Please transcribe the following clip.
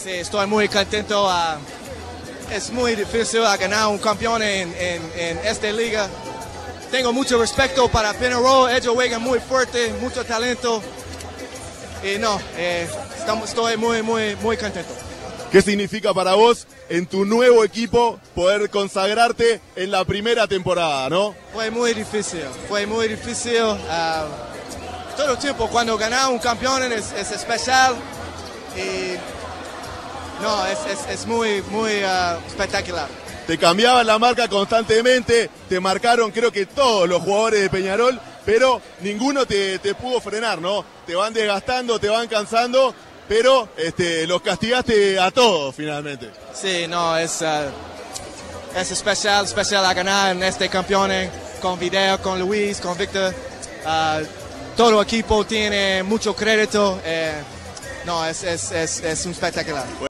Sí, estoy muy contento. Es muy difícil ganar un campeón en esta liga. Tengo mucho respeto para Peñarol. Ellos juegan muy fuerte, mucho talento. Y estoy muy contento. ¿Qué significa para vos en tu nuevo equipo poder consagrarte en la primera temporada, no? Fue muy difícil. Todo el tiempo cuando ganas un campeón es especial. Y es muy espectacular. Te cambiaban la marca constantemente, te marcaron creo que todos los jugadores de Peñarol, pero ninguno te pudo frenar, ¿no? Te van desgastando, te van cansando, pero los castigaste a todos finalmente. Sí, es especial a ganar en este campeón con Video, con Luis, con Víctor. Todo el equipo tiene mucho crédito. Es un espectacular.